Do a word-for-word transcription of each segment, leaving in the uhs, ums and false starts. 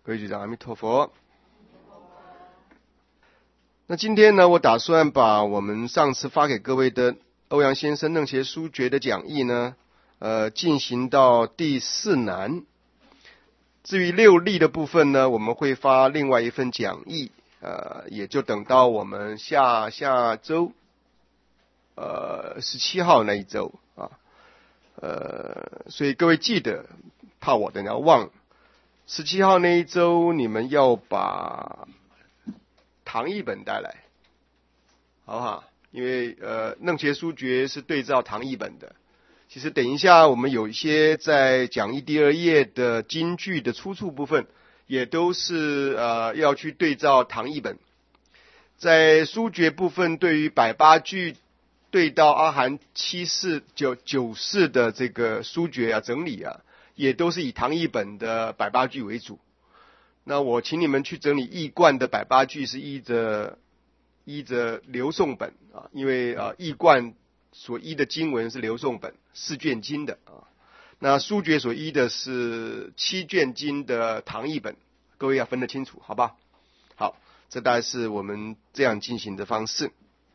各位局长，阿弥陀佛。那今天呢，我打算把我们上次发给各位的欧阳先生楞伽书诀的讲义呢，呃，进行到第四难。至于六例的部分呢，我们会发另外一份讲义，呃，也就等到我们下下周，呃，十七号那一周啊，呃，所以各位记得，怕我等下忘了。十七号那一周，你们要把唐译本带来，好不好？因为呃，楞伽书诀是对照唐译本的。其实等一下我们有一些在讲义第二页的金句的出处部分，也都是呃要去对照唐译本。在书诀部分，对于百八句对到阿含七事九九事的这个书诀啊整理啊，也都是以唐译本的百八句为主。那我请你们去整理译贯的百八句，是依着依着流诵本啊，因为啊译贯所依的经文是流诵本四卷经的啊，那书诀所依的是七卷经的唐译本，各位要分得清楚，好吧？好，这大概是我们这样进行的方式。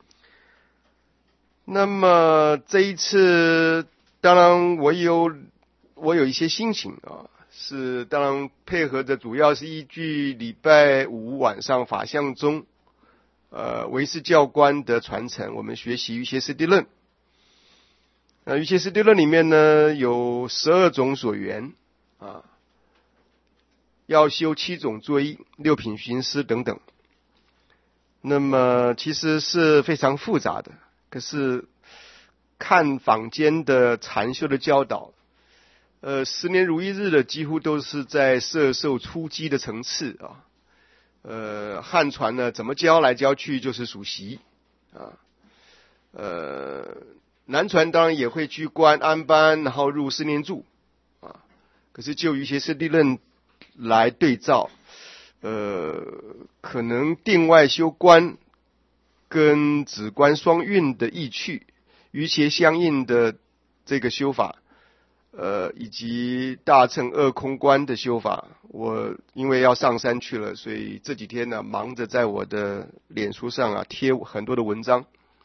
那么这一次，当然我有我有一些心情啊，是当然配合的主要是依据礼拜五晚上法相中，呃，唯识教官的传承，我们学习瑜伽师地论。那瑜伽师地论里面呢，有十二种所缘啊，要修七种作意、六品寻思等等。那么其实是非常复杂的，可是看坊间的禅修的教导，呃，十年如一日的几乎都是在摄受初机的层次啊。呃，汉传呢怎么教来教去就是属习啊。呃，南传当然也会居观安般，然后入四念住啊。可是就瑜伽师地论来对照，呃，可能定外修观跟止观双运的意趣，瑜伽相应的这个修法，呃，以及大乘二空观的修法，我因为要上山去了，所以这几天呢，忙着在我的脸书上啊贴很多的文章，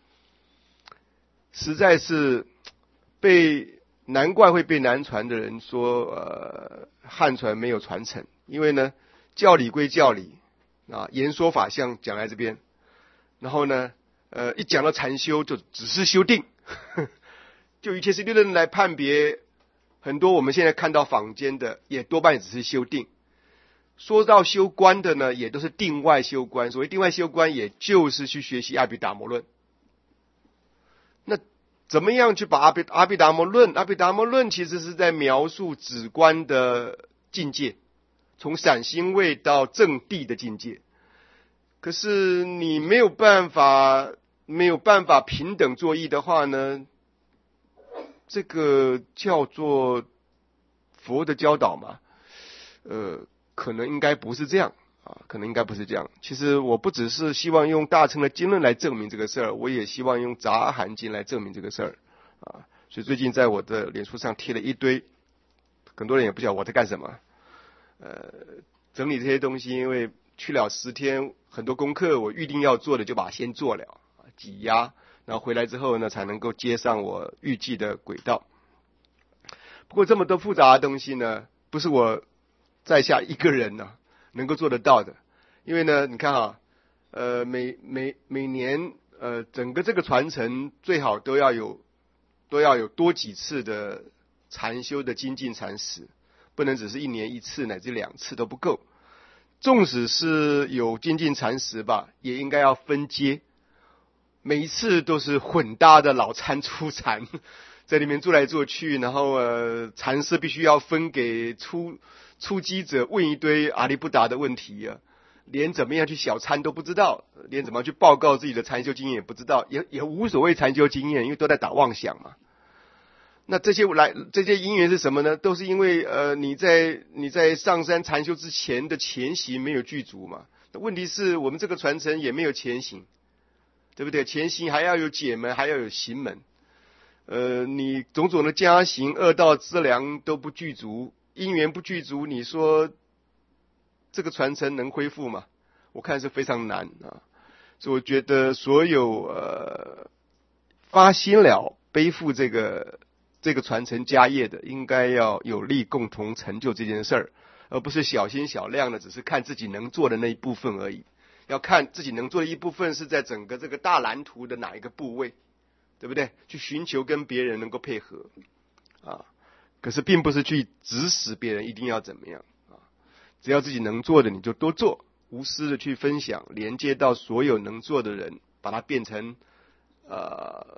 实在是被难怪会被南传的人说，呃，汉传没有传承，因为呢，教理归教理啊，言说法相讲在这边，然后呢，呃，一讲到禅修就只是修定，就瑜伽师地论来判别。很多我们现在看到坊间的，也多半只是修定。说到修观的呢，也都是定外修观。所谓定外修观，也就是去学习阿毗达摩论。那怎么样去把阿毗阿毗达摩论？阿毗达摩论其实是在描述止观的境界，从散心位到正谛的境界。可是你没有办法，没有办法平等作意的话呢？这个叫做佛的教导嘛，呃，可能应该不是这样啊，可能应该不是这样。其实我不只是希望用大乘的经论来证明这个事儿，我也希望用杂含经来证明这个事儿啊。所以最近在我的脸书上贴了一堆，很多人也不晓得我在干什么，呃，整理这些东西，因为去了十天，很多功课我预定要做的就把它先做了，挤压。然后回来之后呢，才能够接上我预计的轨道。不过这么多复杂的东西呢，不是我在下一个人呢、啊、能够做得到的。因为呢，你看啊，呃，每每每年呃，整个这个传承最好都要有都要有多几次的禅修的精进禅时，不能只是一年一次乃至两次都不够。纵使是有精进禅时吧，也应该要分阶。每一次都是混搭的老参初参，在里面做来做去，然后呃，禅师必须要分给初初机者问一堆阿里不达的问题啊，连怎么样去小参都不知道，连怎么样去报告自己的禅修经验也不知道，也也无所谓禅修经验，因为都在打妄想嘛。那这些来这些因缘是什么呢？都是因为呃你在你在上山禅修之前的前行没有具足嘛。问题是我们这个传承也没有前行。对不对？前行还要有解门，还要有行门。呃，你种种的加行、恶道资粮都不具足，因缘不具足，你说这个传承能恢复吗？我看是非常难啊。所以我觉得所有呃发心了背负这个这个传承家业的，应该要有力共同成就这件事儿，而不是小心小量的，只是看自己能做的那一部分而已。要看自己能做的一部分是在整个这个大蓝图的哪一个部位，对不对？去寻求跟别人能够配合啊，可是并不是去指使别人一定要怎么样啊。只要自己能做的，你就多做，无私的去分享，连接到所有能做的人，把它变成呃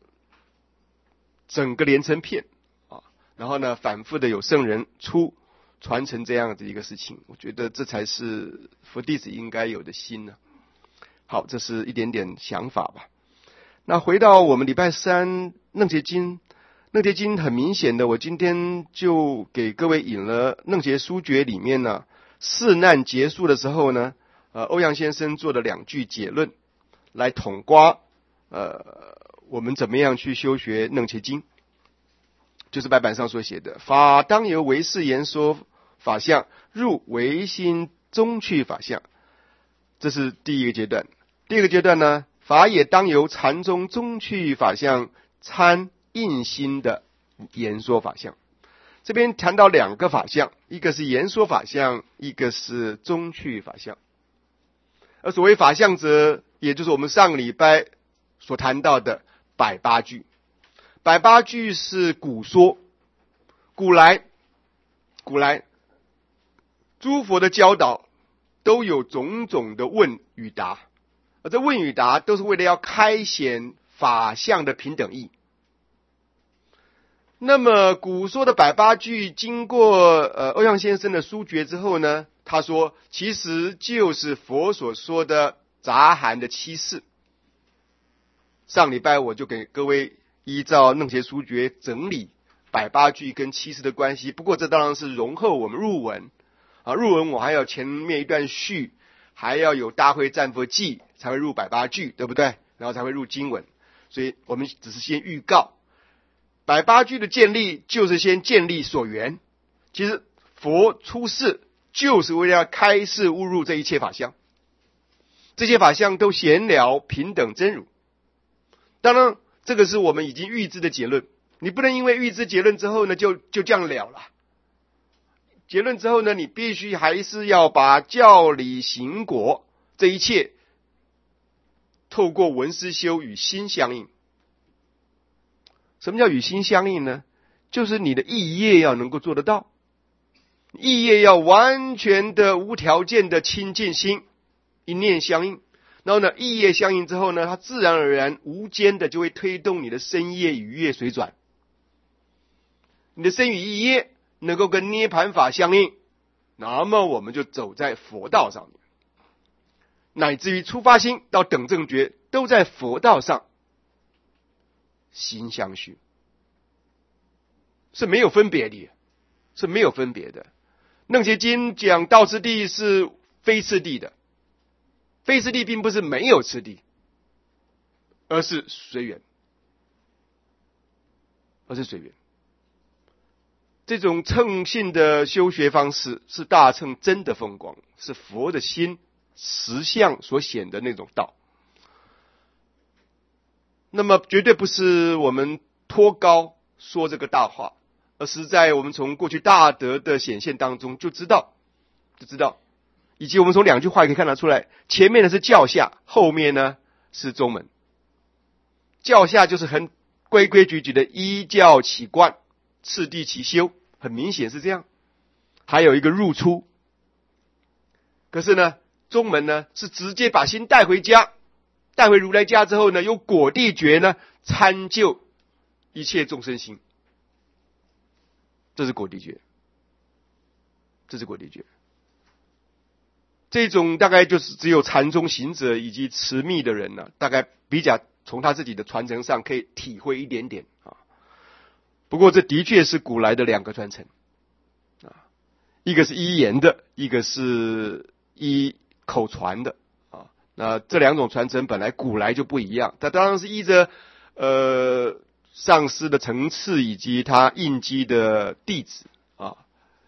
整个连成片啊，然后呢，反复的有圣人出传承这样的一个事情，我觉得这才是佛弟子应该有的心呢。好，这是一点点想法吧。那回到我们礼拜三楞伽经，楞伽经很明显的，我今天就给各位引了楞伽书诀里面呢，四难结束的时候呢，呃，欧阳先生做的两句结论，来统括呃我们怎么样去修学楞伽经，就是白板上所写的：法当由唯识言说法相，入唯心中去法相。这是第一个阶段。第二个阶段呢，法也当由禅宗中去法相，参印心的言说法相。这边谈到两个法相，一个是言说法相，一个是中去法相。而所谓法相者，也就是我们上个礼拜所谈到的百八句。百八句是古说，古来古来诸佛的教导都有种种的问与答，而这问与答都是为了要开显法相的平等义。那么古说的百八句经过呃欧阳先生的书诀之后呢，他说其实就是佛所说的杂含的七事。上礼拜我就给各位依照楞伽书诀整理百八句跟七事的关系，不过这当然是容后我们入文啊，入文我还要前面一段序，还要有大会赞佛记才会入百八句，对不对？然后才会入经文，所以我们只是先预告百八句的建立，就是先建立所缘。其实佛出世就是为了要开示悟入这一切法相，这些法相都闲聊平等真如。当然这个是我们已经预知的结论，你不能因为预知结论之后呢就就这样了了。结论之后呢，你必须还是要把教理行果这一切透过闻思修与心相应。什么叫与心相应呢？就是你的意业要能够做得到，意业要完全的无条件的亲近心，一念相应。然后呢，意业相应之后呢，它自然而然无间的就会推动你的身业与业随转，你的身与意业能够跟涅盘法相应，那么我们就走在佛道上面，乃至于出发心到等正觉都在佛道上，心相续是没有分别的，是没有分别的。楞伽经讲道次第是非次第的，非次第并不是没有次第，而是随缘，而是随缘。这种乘性的修学方式是大乘真的风光，是佛的心实相所显的那种道。那么绝对不是我们托高说这个大话，而是在我们从过去大德的显现当中就知道就知道以及我们从两句话也可以看得出来，前面的是教下，后面呢是宗门。教下就是很规规矩矩的依教起观，次第起修，很明显是这样，还有一个入出。可是呢宗门呢是直接把心带回家，带回如来家之后呢，由果地觉呢参究一切众生心，这是果地觉，这是果地觉。这种大概就是只有禅宗行者以及持密的人呢、啊，大概比较从他自己的传承上可以体会一点点啊。不过这的确是古来的两个传承啊，一个是依言的，一个是依口传的啊。那这两种传承本来古来就不一样，它当然是依着呃上师的层次以及他印基的弟子啊，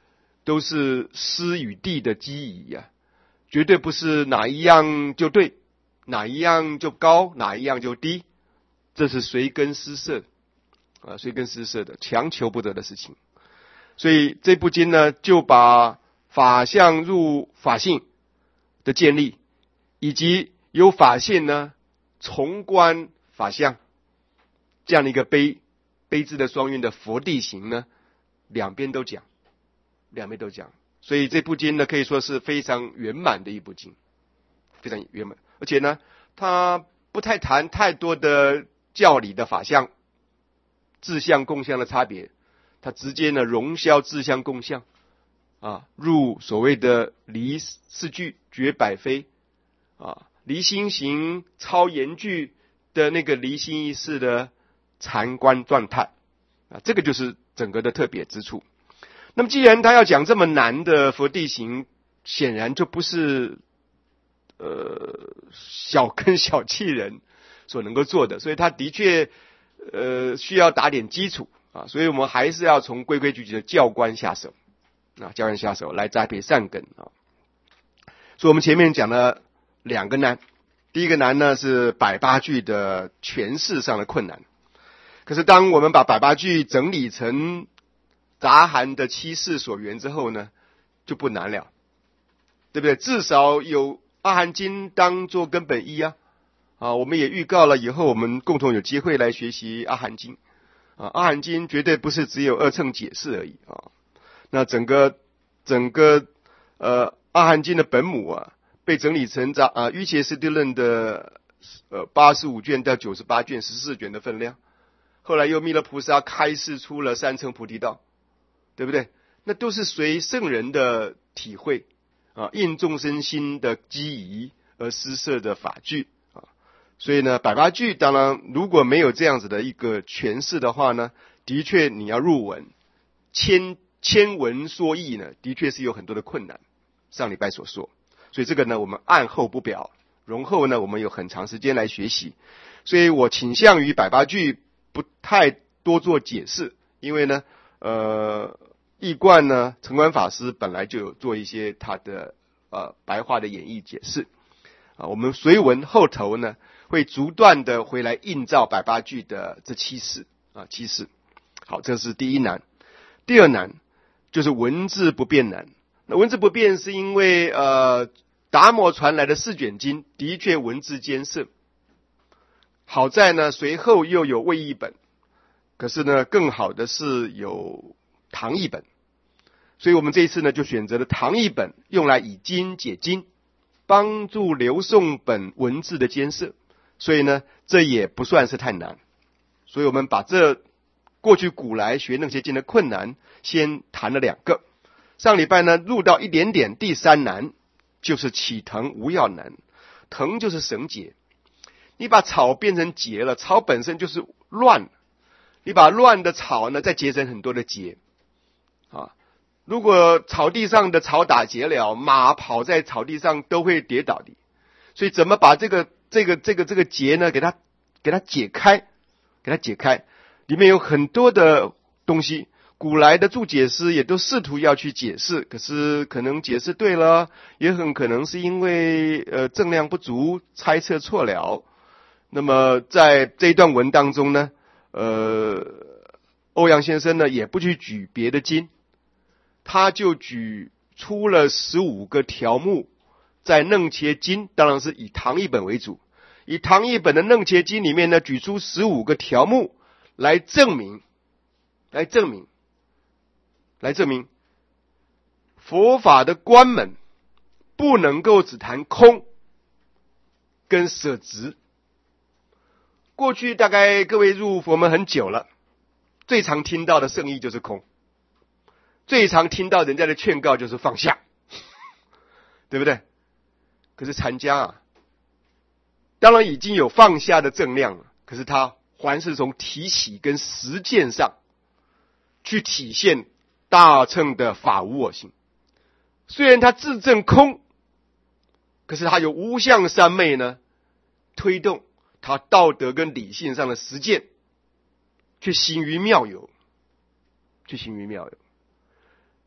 都是师与弟的机宜呀、啊，绝对不是哪一样就对，哪一样就高，哪一样就低，这是随根施色啊，随根施色的，强求不得的事情。所以这部经呢，就把法相入法性的建立，以及由法性呢重观法相这样的一个悲悲字的双运的佛地行呢，两边都讲，两边都讲。所以这部经呢，可以说是非常圆满的一部经，非常圆满。而且呢，它不太谈太多的教理的法相、自相共相的差别，它直接呢融销自相共相啊，入所谓的离四句绝百非啊，离心行超言句的那个离心意识的禅观状态啊，这个就是整个的特别之处。那么既然他要讲这么难的佛地行，显然就不是呃小根小气人所能够做的，所以他的确呃需要打点基础啊，所以我们还是要从规规矩矩的教观下手啊，教观下手来栽培善根啊。所以我们前面讲了两个难，第一个难呢是百八句的诠释上的困难，可是当我们把百八句整理成杂含的七事所缘之后呢，就不难了，对不对？至少有阿含经当做根本一啊！啊，我们也预告了以后我们共同有机会来学习阿含经啊。阿含经绝对不是只有二乘解释而已啊。那整个整个呃阿含经的本母啊，被整理成杂啊瑜伽师地论的呃八十五卷到九十八卷十四卷的分量。后来又弥勒菩萨开示出了三乘菩提道。对不对？那都是随圣人的体会啊，应众生心的机宜而施设的法句啊。所以呢，百八句当然如果没有这样子的一个诠释的话呢，的确你要入文千千文说义呢，的确是有很多的困难。上礼拜所说，所以这个呢，我们按后不表，容后呢，我们有很长时间来学习。所以我倾向于百八句不太多做解释，因为呢。呃，义观呢，澄观法师本来就有做一些他的呃白话的演绎解释啊，我们随文后头呢会逐段的回来映照百八句的这七事啊七事。好，这是第一难。第二难就是文字不变难。那文字不变是因为呃达摩传来的四卷经的确文字艰涩，好在呢随后又有魏译本。可是呢，更好的是有唐译本，所以我们这一次呢就选择了唐译本，用来以经解经，帮助刘宋本文字的艰涩，所以呢这也不算是太难。所以我们把这过去古来学那些经的困难先谈了两个，上礼拜呢入到一点点第三难，就是起藤无要难。藤就是绳结，你把草变成结了，草本身就是乱，你把乱的草呢再结成很多的结啊！如果草地上的草打结了，马跑在草地上都会跌倒的。所以怎么把这个这个这个这个结呢给它给它解开，给它解开，里面有很多的东西。古来的注解师也都试图要去解释，可是可能解释对了，也很可能是因为呃正量不足，猜测错了。那么在这一段文当中呢，呃，欧阳先生呢也不去举别的经，他就举出了十五个条目，在楞伽经，当然是以唐译本为主，以唐译本的楞伽经里面呢，举出十五个条目来证明，来证明，来证明佛法的关门不能够只谈空跟舍执。过去大概各位入佛门很久了，最常听到的圣义就是空，最常听到人家的劝告就是放下，对不对？可是禅家啊，当然已经有放下的正量了，可是他还是从提起跟实践上去体现大乘的法无我性。虽然他自证空，可是他有无相三昧呢，推动他道德跟理性上的实践，去行于妙有，去行于妙有。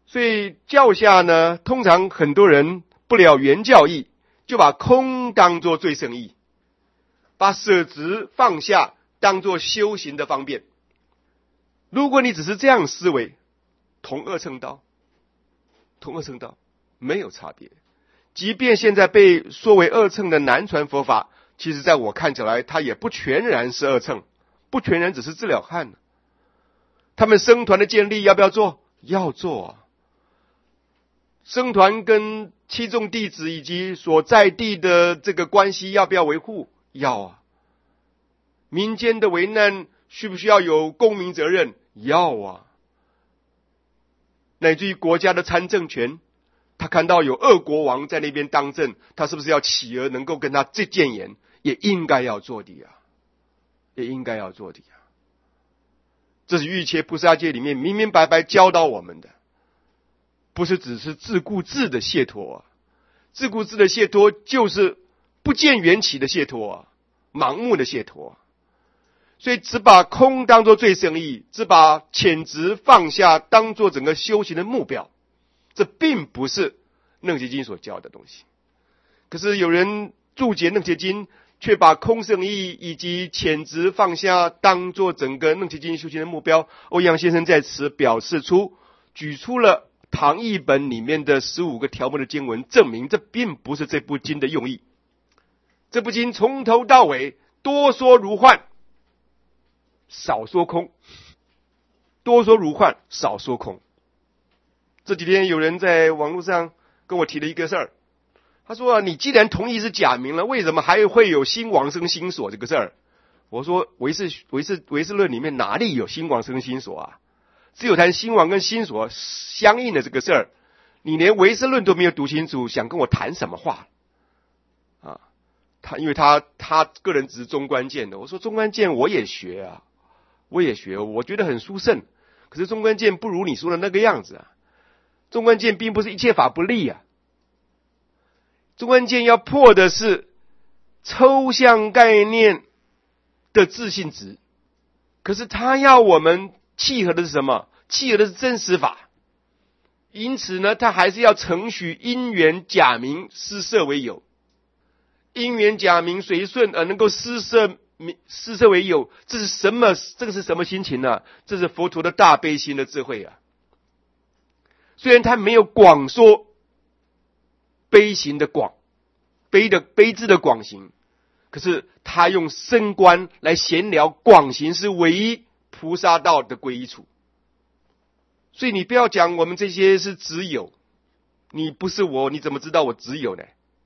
所以教下呢，通常很多人不了原教义，就把空当作最胜义，把舍执放下当作修行的方便。如果你只是这样思维，同二乘道，同二乘道没有差别。即便现在被说为二乘的南传佛法，其实在我看起来，它也不全然是二乘，不全然只是治了汉。他们僧团的建立要不要做？要做啊。僧团跟七众弟子以及所在地的这个关系要不要维护？要啊。民间的危难需不需要有公民责任？要啊。乃至于国家的参政权，他看到有恶国王在那边当政，他是不是要企鹅能够跟他这谏言？也应该要做的啊，也应该要做的啊。这是欲切菩萨戒里面明明白白教导我们的，不是只是自顾自的解脱啊。自顾自的解脱就是不见缘起的解脱啊，盲目的解脱啊。所以只把空当作最胜义，只把浅执放下当作整个修行的目标，这并不是楞伽经所教的东西。可是有人注解楞伽经，却把空胜义以及浅执放下当作整个楞伽经修行的目标。欧阳先生在此表示出，举出了唐译本里面的十五个条目的经文，证明这并不是这部经的用意。这部经从头到尾多说如幻，少说空，多说如幻，少说空。这几天有人在网络上跟我提了一个事儿，他说啊，你既然同意是假名了，为什么还会有心往生心所这个事儿？我说唯识唯识唯识论里面哪里有心往生心所啊？只有谈心往跟心所相应的这个事儿，你连唯识论都没有读清楚，想跟我谈什么话啊？他因为他他个人只是中观见的，我说中观见我也学啊，我也学，我觉得很殊胜，可是中观见不如你说的那个样子啊。中观见并不是一切法不立啊，中观见要破的是抽象概念的自性质，可是他要我们契合的是什么？契合的是真实法。因此呢，他还是要承许因缘假名施设为有，因缘假名随顺而能够施设施设为有，这是什么？这个是什么心情呢、啊？这是佛陀的大悲心的智慧啊！虽然他没有广说悲行的广，悲的悲字的广行，可是他用深观来闲聊广行是唯一菩萨道的归依处。所以你不要讲我们这些是只有，你不是我，你怎么知道我只有呢？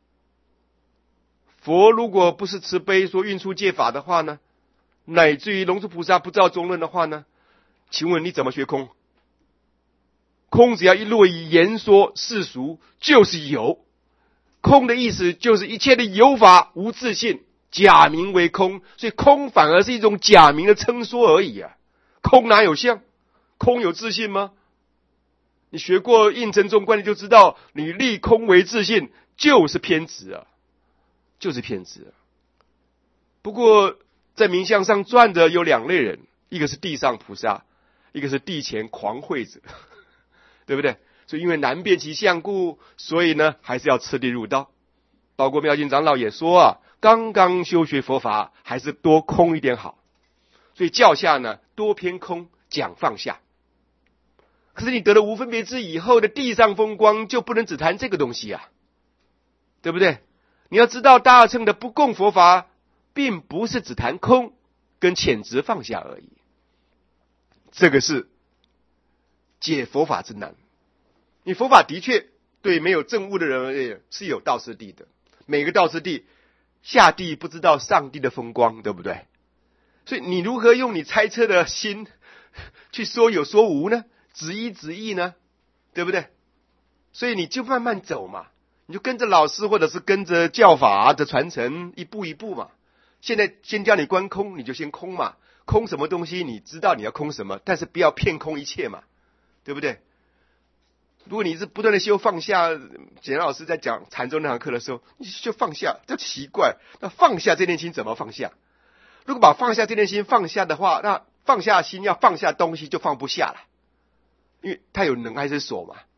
佛如果不是慈悲说运出戒法的话呢，乃至于龙树菩萨不照中论的话呢，请问你怎么学空？空只要一落以言说世俗，就是有。空的意思就是一切的有法无自性，假名为空，所以空反而是一种假名的称说而已啊。空哪有相？空有自性吗？你学过应成中观，你就知道，你立空为自性就是偏执啊，就是偏执啊。不过在名相上转的有两类人，一个是地上菩萨，一个是地前狂慧者，对不对？所以因为难辨其相故，所以呢还是要次第入道。包括妙净长老也说啊，刚刚修学佛法，还是多空一点好。所以教下呢多偏空，讲放下。可是你得了无分别智以后的地上风光，就不能只谈这个东西啊，对不对？你要知道大二乘的不共佛法，并不是只谈空跟浅执放下而已。这个是解佛法之难。你佛法的确对没有证悟的人而言是有道次第的，每个道次第下地不知道上帝的风光，对不对？所以你如何用你猜测的心去说有说无呢？指一指意呢？对不对？所以你就慢慢走嘛，你就跟着老师或者是跟着教法的传承一步一步嘛。现在先教你观空，你就先空嘛。空什么东西你知道你要空什么，但是不要骗空一切嘛，对不对？如果你是不断的修放下，简老师在讲禅宗那堂课的时候，你就放下，就奇怪，那放下这念心怎么放下？如果把放下这念心放下的话，那放下心要放下东西就放不下了，因为它有能还是锁嘛，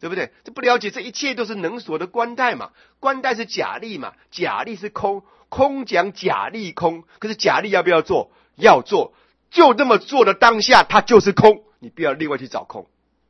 对不对？这不了解，这一切都是能所的观待嘛。观待是假立嘛，假立是空，空讲假立空。可是假立要不要做？要做，就这么做的当下，它就是空。你不要另外去找空。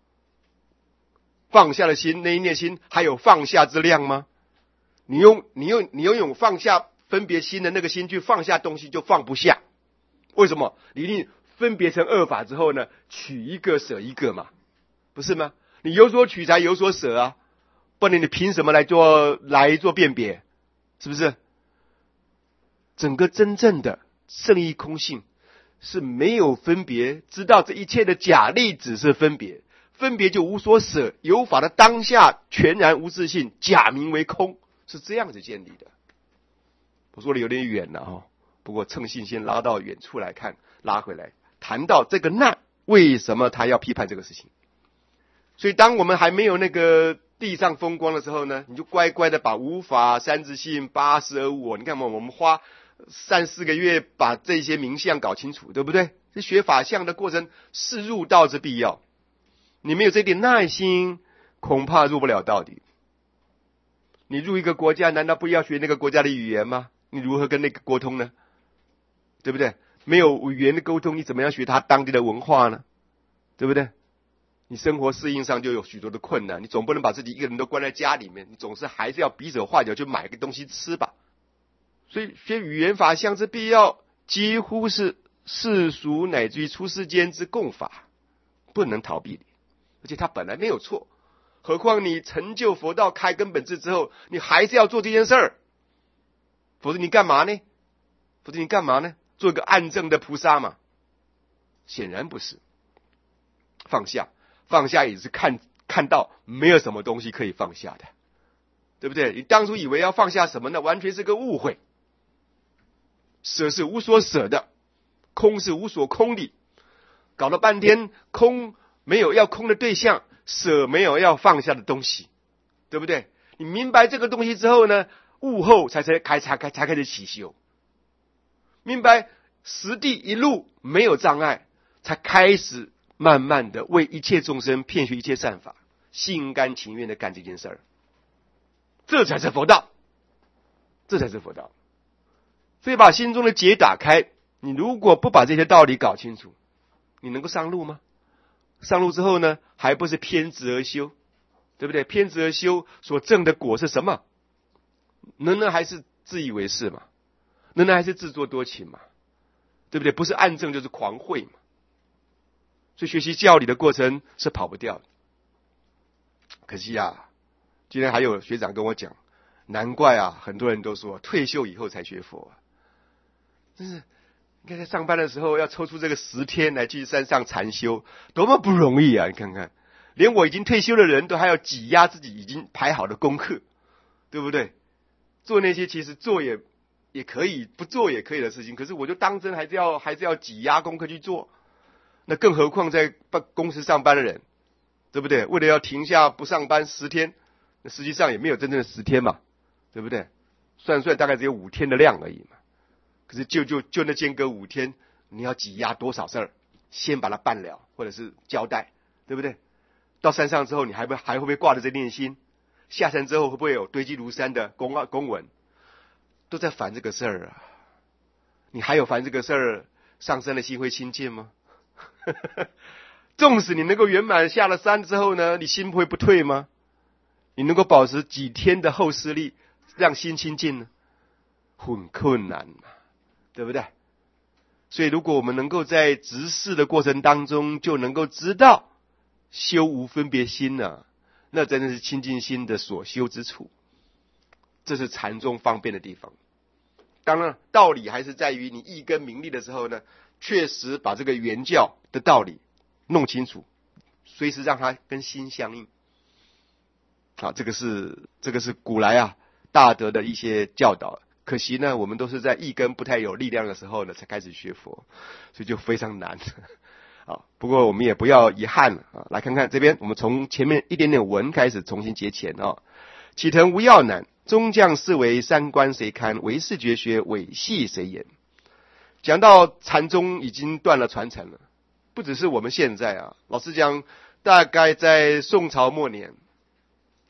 放下的心，那一念心还有放下之量吗？你用你用你用用放下分别心的那个心去放下东西，就放不下。为什么？你一定分别成二法之后呢，取一个舍一个嘛，不是吗？你有所取才有所舍啊，不然你凭什么来做来做辨别？是不是？整个真正的圣意空性是没有分别，知道这一切的假立只是分别，分别就无所舍，有法的当下全然无自性，假名为空，是这样子建立的。我说的有点远了哈，不过趁性先拉到远处来看，拉回来谈到这个难，为什么他要批判这个事情？所以当我们还没有那个地上风光的时候呢，你就乖乖的把无法、三自性、八十二无我，你看嘛，我们花三四个月把这些名相搞清楚，对不对？这学法相的过程是入道之必要，你没有这点耐心，恐怕入不了道的。你入一个国家，难道不要学那个国家的语言吗？你如何跟那个沟通呢？对不对？没有语言的沟通，你怎么样学他当地的文化呢？对不对？你生活适应上就有许多的困难，你总不能把自己一个人都关在家里面，你总是还是要比手画脚去买个东西吃吧。所以学语言法相之必要，几乎是世俗乃至于出世间之共法，不能逃避的。而且它本来没有错，何况你成就佛道开根本智之后，你还是要做这件事儿，否则你干嘛呢？否则你干嘛呢？做一个暗证的菩萨嘛？显然不是。放下，放下也是看看到没有什么东西可以放下的，对不对？你当初以为要放下什么呢？完全是个误会。舍是无所舍的，空是无所空的，搞了半天空没有要空的对象，舍没有要放下的东西，对不对？你明白这个东西之后呢，悟后才才开才开才开始起修，明白实地一路没有障碍，才开始慢慢的为一切众生遍学一切善法，心甘情愿的干这件事儿，这才是佛道，这才是佛道。所以把心中的结打开，你如果不把这些道理搞清楚，你能够上路吗？上路之后呢，还不是偏执而修，对不对？偏执而修所证的果是什么？能能还是自以为是嘛？能能还是自作多情嘛？对不对？不是暗证就是狂慧嘛。所以学习教理的过程是跑不掉的。可惜啊，今天还有学长跟我讲，难怪啊，很多人都说退休以后才学佛啊。真是，你看在上班的时候要抽出这个十天来去山上禅修，多么不容易啊！你看看，连我已经退休的人都还要挤压自己已经排好的功课，对不对？做那些其实做也也可以，不做也可以的事情，可是我就当真还是要还是要挤压功课去做。那更何况在办公司上班的人，对不对？为了要停下不上班十天，那实际上也没有真正的十天嘛，对不对？算算大概只有五天的量而已嘛。可是就就就那间隔五天，你要挤压多少事儿，先把它办了，或者是交代，对不对？到山上之后，你还会还会不会挂着这念心？下山之后会不会有堆积如山的公公文？都在烦这个事儿啊！你还有烦这个事儿，上山的心会清净吗？纵使你能够圆满下了山之后呢，你心不会不退吗？你能够保持几天的后视力，让心清净呢？很困难嘛，对不对？所以如果我们能够在执事的过程当中就能够知道修无分别心呢、啊，那真的是清净心的所修之处，这是禅宗方便的地方。当然道理还是在于你一根名利的时候呢，确实把这个原教的道理弄清楚，随时让它跟心相应。好，这个是这个是古来啊大德的一些教导。可惜呢，我们都是在一根不太有力量的时候呢，才开始学佛，所以就非常难。好，不过我们也不要遗憾了啊！来看看这边，我们从前面一点点文开始重新结前啊。启腾无药难，中将视为三观谁堪？唯识绝学，伪系谁言？讲到禅宗已经断了传承了，不只是我们现在啊，老实讲，大概在宋朝末年，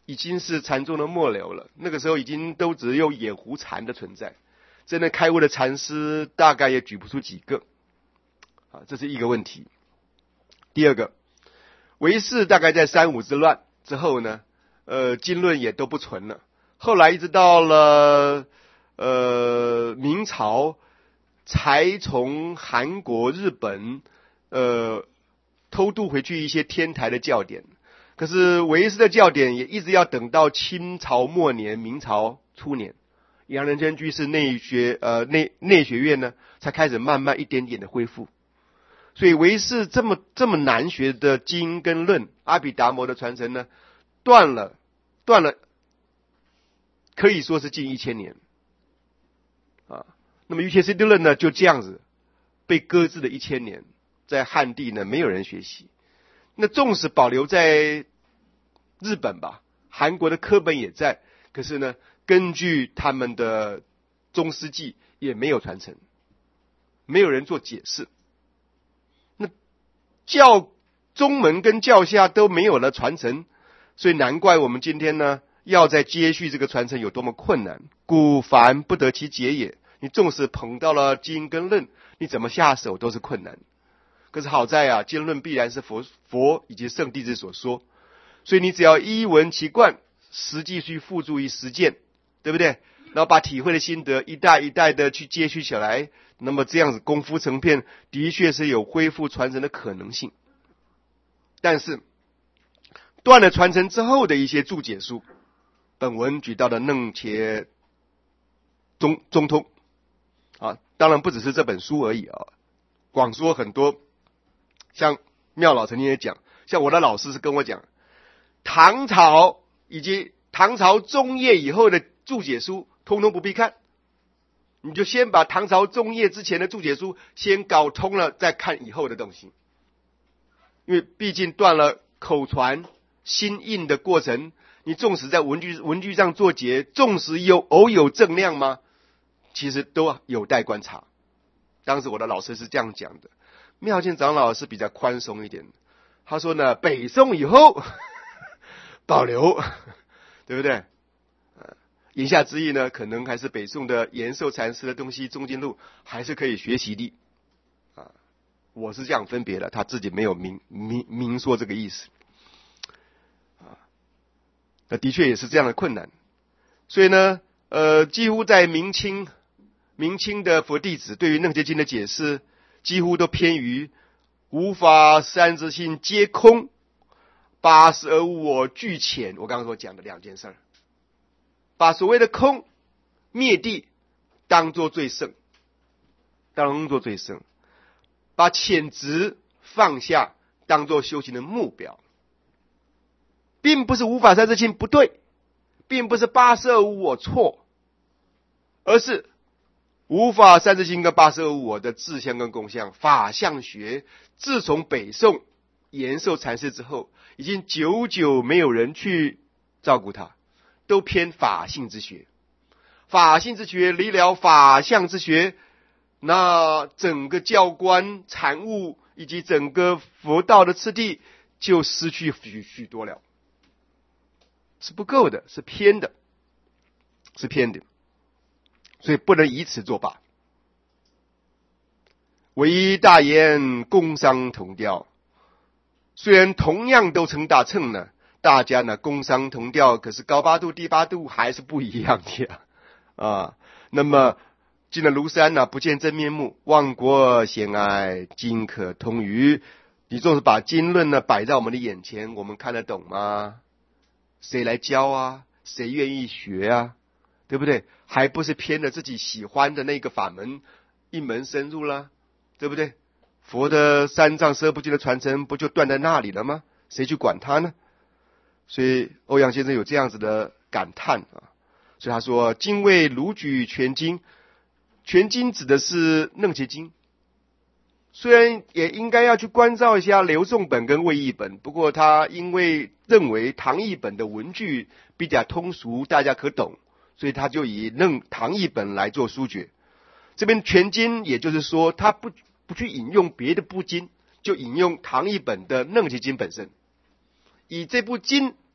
已经是禅宗的末流了，那个时候已经都只有野狐禅的存在，真的开悟的禅师大概也举不出几个啊，这是一个问题。第二个，唯识大概在三武之乱之后呢，呃，经论也都不存了。后来一直到了呃明朝，才从韩国、日本呃偷渡回去一些天台的教典。可是唯识的教典也一直要等到清朝末年、明朝初年，杨仁真居士内学呃内内学院呢，才开始慢慢一点点的恢复。所以唯识这么这么难学的经跟论，阿毗达摩的传承呢，断了断了，可以说是近一千年啊。那么瑜伽师地论呢，就这样子被搁置了一千年，在汉地呢没有人学习。那纵使保留在日本吧，韩国的课本也在，可是呢，根据他们的宗师记也没有传承，没有人做解释。那教宗门跟教下都没有了传承，所以难怪我们今天呢，要再接续这个传承有多么困难。故凡不得其解也。你纵使捧到了经跟论，你怎么下手都是困难。可是好在啊，经论必然是佛佛以及圣弟子所说，所以你只要依闻其观，实际去付诸于实践，对不对？然后把体会的心得一代一代的去接续起来，那么这样子功夫成片，的确是有恢复传承的可能性。但是断了传承之后的一些注解书，本文举到的楞伽中中通啊，当然不只是这本书而已啊，广说很多。像妙老曾经也讲，像我的老师是跟我讲，唐朝以及唐朝中叶以后的注解书通通不必看，你就先把唐朝中叶之前的注解书先搞通了，再看以后的东西。因为毕竟断了口传心印的过程，你纵使在文句文句上做结，纵使有偶有正量吗？其实都有待观察。当时我的老师是这样讲的。妙见长老是比较宽松一点，他说呢，北宋以后保留，对不对？呃，言下之意呢，可能还是北宋的延寿禅师的东西，中经录还是可以学习的啊。我是这样分别的，他自己没有明明明说这个意思啊。那的确也是这样的困难，所以呢，呃，几乎在明清明清的佛弟子对于楞伽经的解释，几乎都偏于无法三自性皆空，八十而无我俱浅。我刚刚所讲的两件事，把所谓的空灭地当作最胜，当作最胜，把浅执放下当作修行的目标，并不是无法三自性不对，并不是八十而无我错，而是无法三自性跟八十二无我的自相跟共相法相学，自从北宋延寿禅师之后，已经久久没有人去照顾他，都偏法性之学。法性之学离了法相之学，那整个教观禅悟以及整个佛道的次第就失去许许多了，是不够的，是偏的，是偏的。所以不能以此作罢。唯一大言工商同调，虽然同样都称大乘呢，大家呢工商同调，可是高八度低八度还是不一样的呀啊。那么进了庐山呢，不见真面目，忘国贤爱，今可通于。你纵是把经论呢摆在我们的眼前，我们看得懂吗？谁来教啊？谁愿意学啊？对不对？还不是偏了自己喜欢的那个法门，一门深入了，对不对？佛的三藏十二部经的传承不就断在那里了吗？谁去管他呢？所以欧阳先生有这样子的感叹啊，所以他说：“今为卢举全经，全经指的是楞伽经。虽然也应该要去关照一下刘宋本跟魏译本，不过他因为认为唐译本的文句比较通俗，大家可懂。”所以他就以楞唐译本来做书诀。这边全经，也就是说他不不去引用别的部经，就引用唐译本的楞伽经本身，以这部经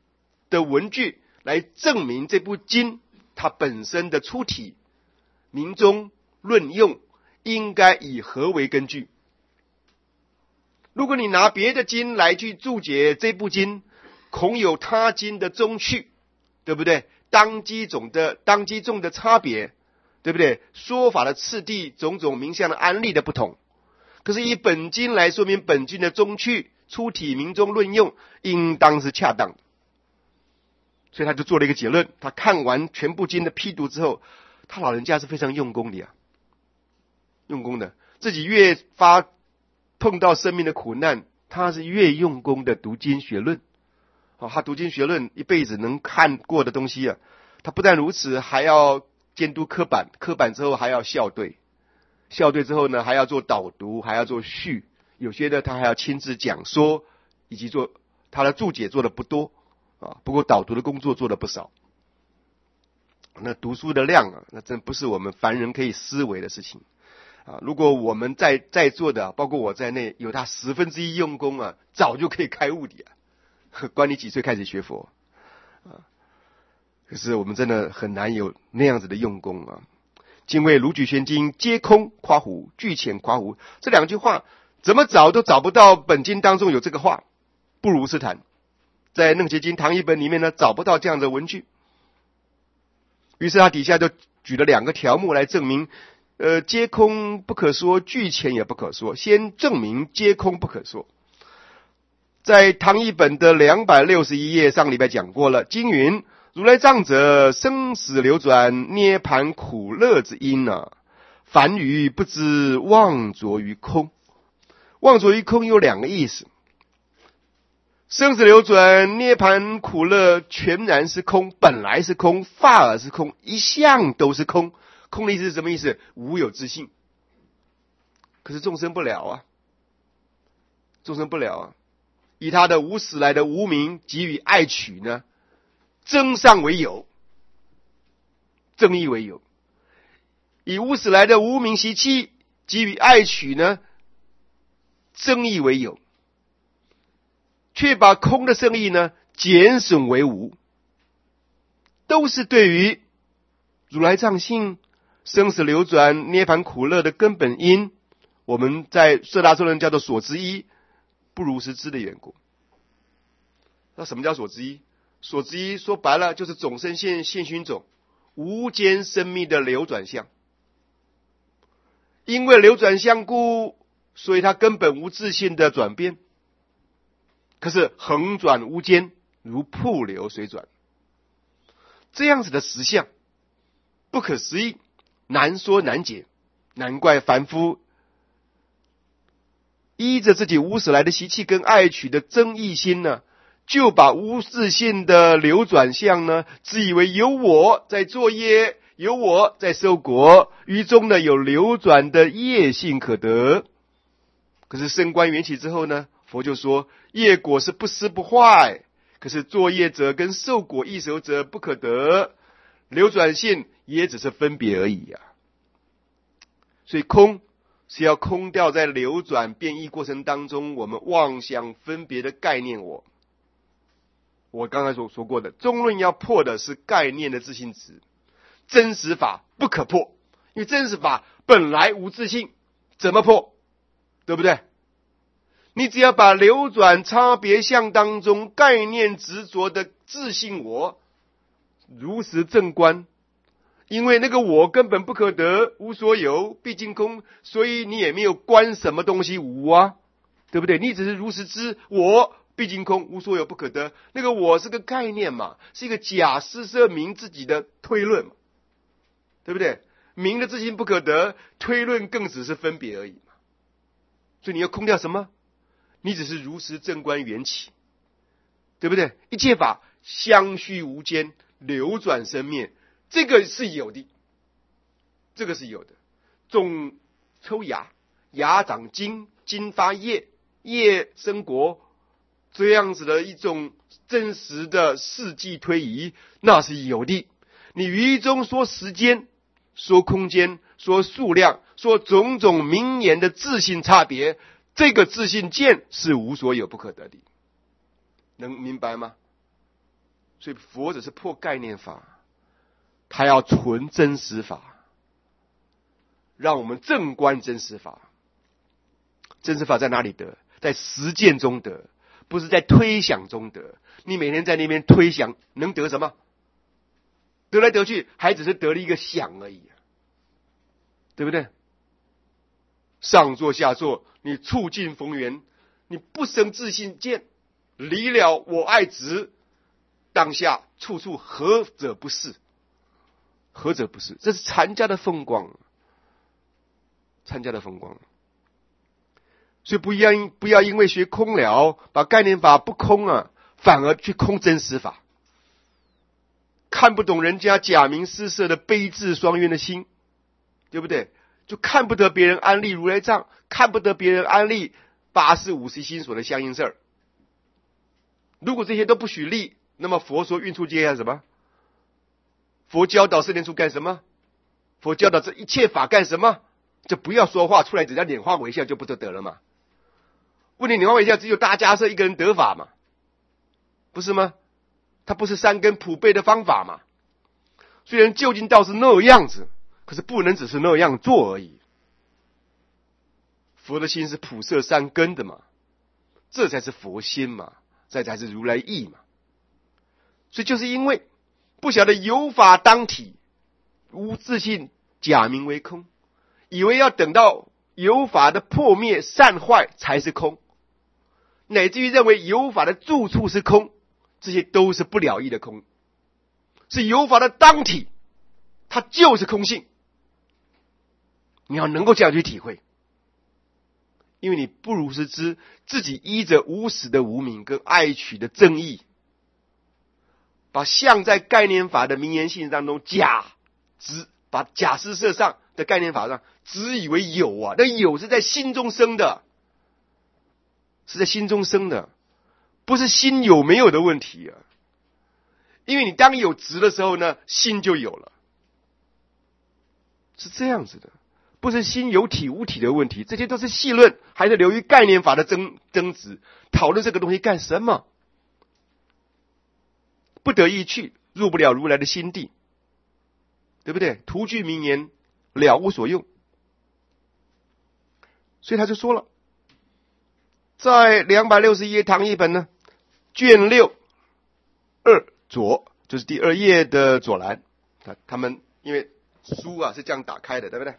的文句来证明这部经它本身的出体，民中论用应该以何为根据。如果你拿别的经来去注解这部经，恐有他经的宗趣，对不对？当机种的当机众的差别，对不对？说法的次第，种种名相的安立的不同。可是以本经来说明本经的宗趣，出体民中论用，应当是恰当的。所以他就做了一个结论，他看完全部经的批读之后，他老人家是非常用功的呀，用功的，自己越发碰到生命的苦难，他是越用功的读经学论。哦，他读经学论一辈子能看过的东西啊，他不但如此，还要监督科版，科版之后还要校对，校对之后呢，还要做导读，还要做序，有些呢他还要亲自讲说，以及做他的注解做的不多啊，不过导读的工作做的不少。那读书的量啊，那真不是我们凡人可以思维的事情啊！如果我们在在座的，包括我在内，有他十分之一用功啊，早就可以开悟的啊！管你几岁开始学佛啊！可是我们真的很难有那样子的用功啊！今谓如举玄经，皆空夸胡，具浅夸胡，这两句话怎么找都找不到本经当中有这个话，不如是谈。在楞伽经唐译本里面呢，找不到这样的文句。于是他底下就举了两个条目来证明，呃，皆空不可说，具浅也不可说。先证明皆空不可说。在唐译本的两百六十一页，上礼拜讲过了。经云：如来藏者，生死流转，涅盘苦乐之因啊！凡愚不知妄着于空。妄着于空有两个意思。生死流转，涅盘苦乐，全然是空，本来是空，发而是空，一向都是空。空的意思是什么意思？无有自性。可是众生不了啊，众生不了啊，以他的无始来的无明给予爱取呢，增上为有，增益为有；以无始来的无明习气给予爱取呢，增益为有。却把空的圣意呢减损为无，都是对于如来藏性、生死流转、涅盘苦乐的根本因，我们在摄大众论叫做所知一，不如实知的缘故。那什么叫所知一？所知一说白了就是种生现现熏种无间生命的流转相。因为流转相故，所以它根本无自性的转变。可是横转无间，如瀑流水转，这样子的实相不可思议，难说难解，难怪凡夫依着自己无始来的习气跟爱取的争议心呢，就把无自性的流转相呢，自以为有我在作业，有我在受果，于中呢有流转的业性可得。可是升观缘起之后呢，佛就说业果是不思不坏，可是作业者跟受果易受者不可得，流转性也只是分别而已呀、啊。所以空是要空掉在流转变异过程当中我们妄想分别的概念我。我刚才所说过的，中论要破的是概念的自性质，真实法不可破，因为真实法本来无自性，怎么破？对不对？你只要把流转差别相当中概念执着的自性我如实正观，因为那个我根本不可得，无所有，毕竟空，所以你也没有观什么东西无啊，对不对？你只是如实知我毕竟空，无所有，不可得，那个我是个概念嘛，是一个假施设明自己的推论嘛，对不对？明的自性不可得，推论更只是分别而已嘛。所以你要空掉什么？你只是如实正观缘起，对不对？一切法相续无间，流转生灭，这个是有的，这个是有的。种抽芽，芽长茎，茎发叶，叶生果，这样子的一种真实的世纪推移，那是有的。你于中说时间，说空间，说数量，说种种名言的自性差别，这个自性见是无所有不可得的，能明白吗？ 所以佛只是破概念法，他要纯真实法，让我们正观真实法。真实法在哪里得？在实践中得，不是在推想中得。你每天在那边推想，能得什么？得来得去，还只是得了一个想而已，对不对？上座下座，你触境逢缘，你不生自信见，离了我爱执，当下处处何者不是？何者不是？这是禅家的风光，禅家的风光。所以不要因不要因为学空了，把概念法不空啊，反而去空真实法。看不懂人家假名施设的悲智双运的心，对不对？就看不得别人安立如来藏，看不得别人安立八识五识心所的相应事儿。如果这些都不许立，那么佛说运出界干什么？佛教导四念处干什么？佛教导这一切法干什么？就不要说话出来，只要拈花微笑就不就得了嘛？问题拈花微笑只有大迦叶一个人得法嘛？不是吗？它不是三根普被的方法嘛？虽然究竟倒是那样子，可是不能只是那样做而已。佛的心是普摄三根的嘛，这才是佛心嘛，这才是如来意嘛。所以就是因为不晓得有法当体，无自信假名为空，以为要等到有法的破灭散坏才是空，乃至于认为有法的住处是空，这些都是不了义的空，是有法的当体，它就是空性。你要能够这样去体会，因为你不如是知自己依着无始的无明跟爱取的正义，把相在概念法的名言性当中假执，把假施设上的概念法上只以为有啊，那有是在心中生的，是在心中生的，不是心有没有的问题啊。因为你当有执的时候呢，心就有了，是这样子的，不是心有体无体的问题，这些都是细论，还是流于概念法的争争执，讨论这个东西干什么？不得意去，入不了如来的心地，对不对？图具名言，了无所用。所以他就说了，在两百六十一页唐译本呢，卷六二左，就是第二页的左栏，他们因为书啊是这样打开的，对不对？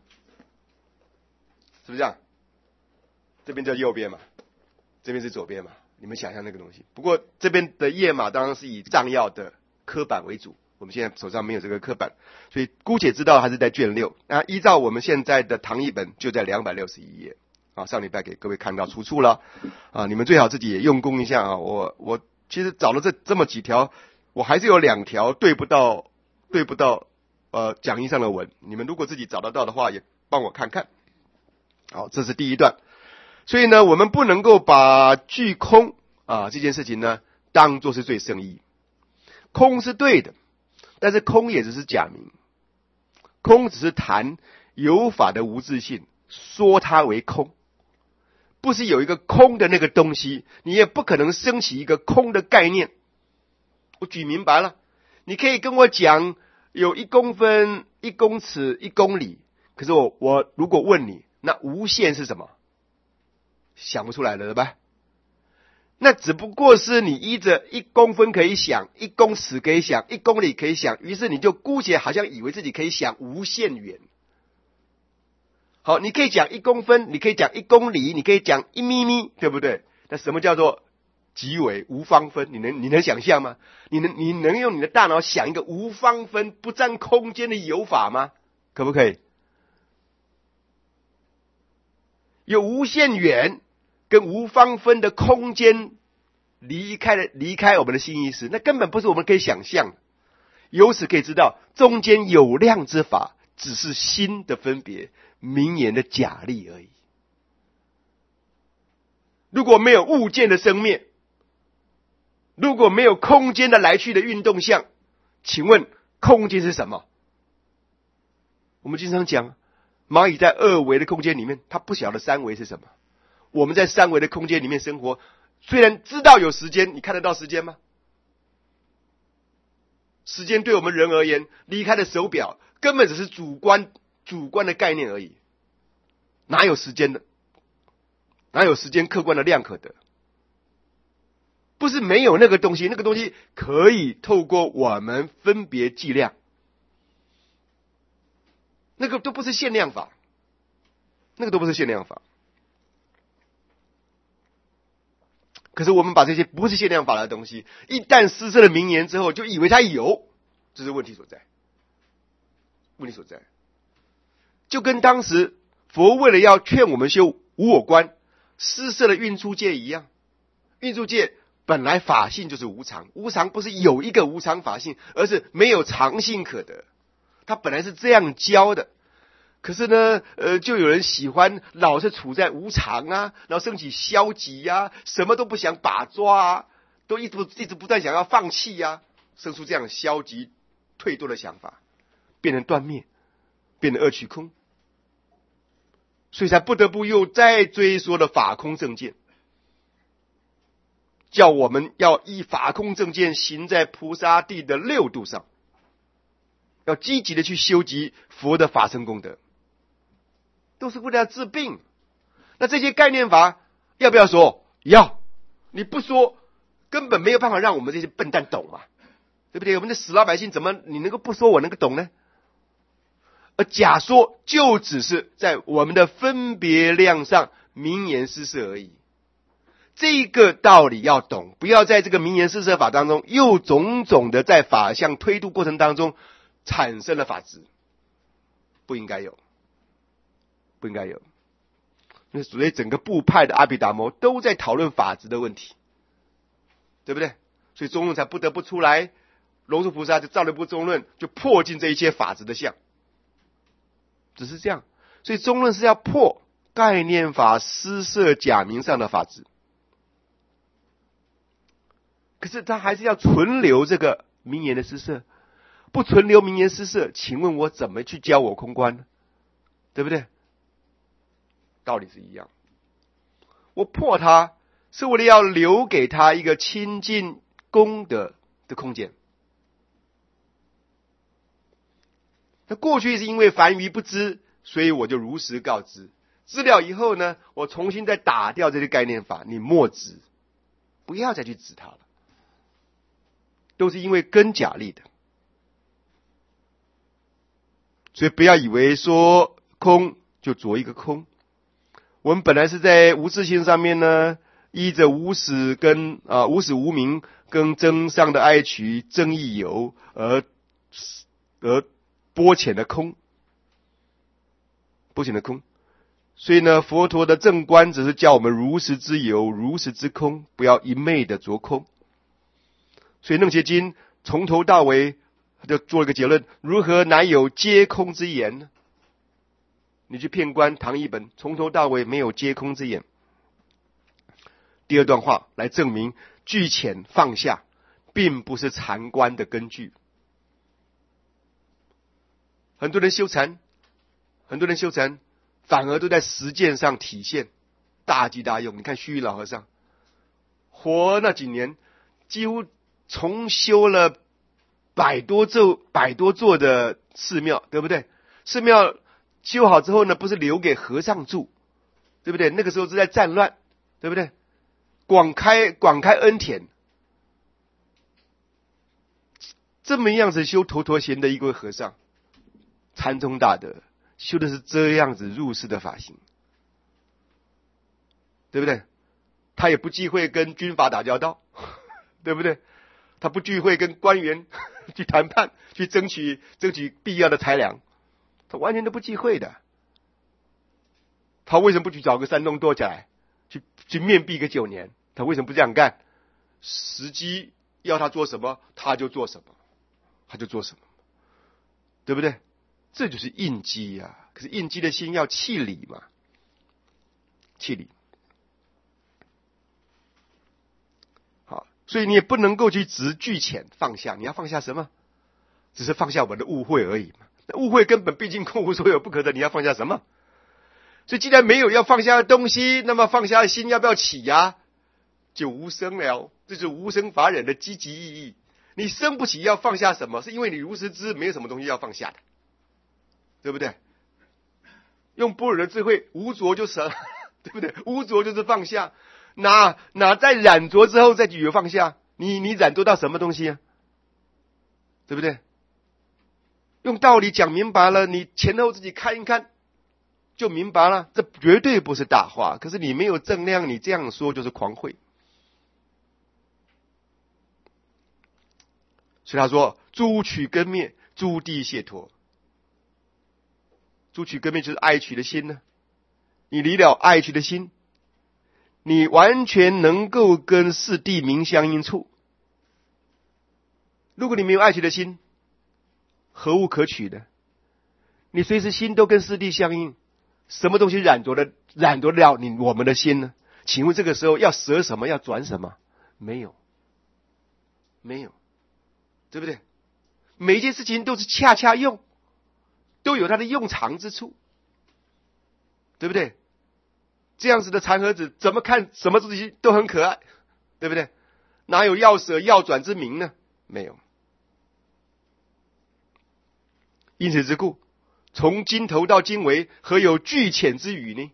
是不是这样？这边叫右边嘛，这边是左边嘛，你们想象那个东西。不过这边的页码当然是以藏要的刻板为主，我们现在手上没有这个刻板，所以姑且知道它是在卷六。那依照我们现在的唐译本就在两百六十一页啊，上礼拜给各位看到出处了啊，你们最好自己也用功一下啊。我我其实找了这这么几条，我还是有两条对不到对不到呃讲义上的文，你们如果自己找得到的话，也帮我看看。好，这是第一段。所以呢，我们不能够把具空啊这件事情呢当作是最胜义。空是对的，但是空也只是假名，空只是谈有法的无自性，说它为空，不是有一个空的那个东西，你也不可能升起一个空的概念。我举明白了，你可以跟我讲有一公分、一公尺、一公里，可是我我如果问你，那无限是什么？想不出来了，对吧？那只不过是你依着一公分可以想，一公尺可以想，一公里可以想，于是你就姑且好像以为自己可以想无限远。好，你可以讲一公分，你可以讲一公里，你可以讲一咪咪，对不对？那什么叫做极为无方分？你能你能想象吗？你能你能用你的大脑想一个无方分不占空间的有法吗？可不可以？有无限远跟无方分的空间离开了离开我们的心意识，那根本不是我们可以想象的。由此可以知道，中间有量之法只是心的分别，名言的假立而已。如果没有物件的生灭，如果没有空间的来去的运动相，请问空间是什么？我们经常讲蚂蚁在二维的空间里面，它不晓得三维是什么。我们在三维的空间里面生活，虽然知道有时间，你看得到时间吗？ 时间对我们人而言，离开了手表，根本只是主观主观的概念而已，哪有时间的？哪有时间客观的量可得？不是没有那个东西，那个东西可以透过我们分别计量，那个都不是限量法，那个都不是限量法。可是我们把这些不是限量法的东西，一旦施设了名言之后，就以为它有，这是问题所在。问题所在，就跟当时佛为了要劝我们修无我观，施设了运出界一样。运出界本来法性就是无常，无常不是有一个无常法性，而是没有常性可得。它本来是这样教的。可是呢，呃，就有人喜欢老是处在无常啊，然后升起消极啊，什么都不想把抓啊，都一直一直不断想要放弃啊，生出这样消极退堕的想法，变成断灭，变成二取空，所以才不得不又再追说了法空正见，叫我们要依法空正见行在菩萨地的六度上，要积极的去修集佛的法身功德。都是为了要治病。那这些概念法要不要说？要。你不说，根本没有办法让我们这些笨蛋懂嘛，对不对？我们的死老百姓怎么你能够不说我能够懂呢？而假说就只是在我们的分别量上名言施设而已。这个道理要懂，不要在这个名言施设法当中又种种的在法相推度过程当中产生了法执，不应该有。不应该有，那所以整个部派的阿毗达摩都在讨论法执的问题，对不对？所以中论才不得不出来，龙树菩萨就造了一部中论，就破尽这一切法执的相，只是这样。所以中论是要破概念法施设假名上的法执，可是他还是要存留这个名言的施设，不存留名言施设，请问我怎么去教我空观呢？对不对？道理是一样，我破它是为了要留给他一个亲近功德的空间。那过去是因为凡愚不知，所以我就如实告知，知了以后呢，我重新再打掉这些概念法，你莫执，不要再去指它了，都是因为根假立的。所以不要以为说空就着一个空，我们本来是在无自性上面呢，依着无始跟啊无始无明跟增上的爱取增益有而而波浅的空，波浅的空。所以呢，佛陀的正观只是叫我们如实之有，如实之空，不要一昧的着空。所以楞伽经从头到尾就做了一个结论：如何乃有皆空之言呢？你去遍观唐译本，从头到尾没有皆空之言。第二段话来证明具浅放下并不是禅观的根据。很多人修禅，很多人修禅反而都在实践上体现大吉大用。你看虚云老和尚活那几年，几乎重修了百多座百多座的寺庙，对不对？寺庙修好之后呢，不是留给和尚住，对不对？那个时候是在战乱，对不对？广开广开恩田，这么样子修头陀贤的一位和尚，禅宗大德，修的是这样子入世的法行，对不对？他也不忌讳跟军阀打交道，对不对？他不忌讳跟官员去谈判，去争取争取必要的财粮，他完全都不忌讳的。他为什么不去找个山洞躲起来，去去面壁个九年？他为什么不这样干？时机要他做什么，他就做什么，他就做什么，对不对？这就是应机呀、啊。可是应机的心要气理嘛，气理。好，所以你也不能够去执具浅放下，你要放下什么？只是放下我们的误会而已嘛。那误会根本毕竟空无所有不可得，你要放下什么？所以既然没有要放下的东西，那么放下的心要不要起呀、啊？就无生了，这是无生法忍的积极意义。 你生不起要放下什么，是因为你如实知没有什么东西要放下的，对不对？用般若的智慧，无着就舍，对不对？无着就是放下，哪哪在染着之后再有放下？你你染着到什么东西啊？对不对？用道理讲明白了，你前后自己看一看就明白了，这绝对不是大话。可是你没有正量，你这样说就是狂慧。所以他说诸取根灭，诸地解脱。诸取根灭就是爱取的心呢，你离了爱取的心，你完全能够跟四谛明相应处。如果你没有爱取的心，何物可取的？你随时心都跟四谛相应，什么东西染着了染着了你我们的心呢？请问这个时候要舍什么，要转什么？没有，没有，对不对？每一件事情都是恰恰用，都有它的用长之处，对不对？这样子的禅盒子怎么看什么东西都很可爱，对不对？哪有要舍要转之名呢？没有。因此之故，从经头到经纬，何有巨浅之语呢？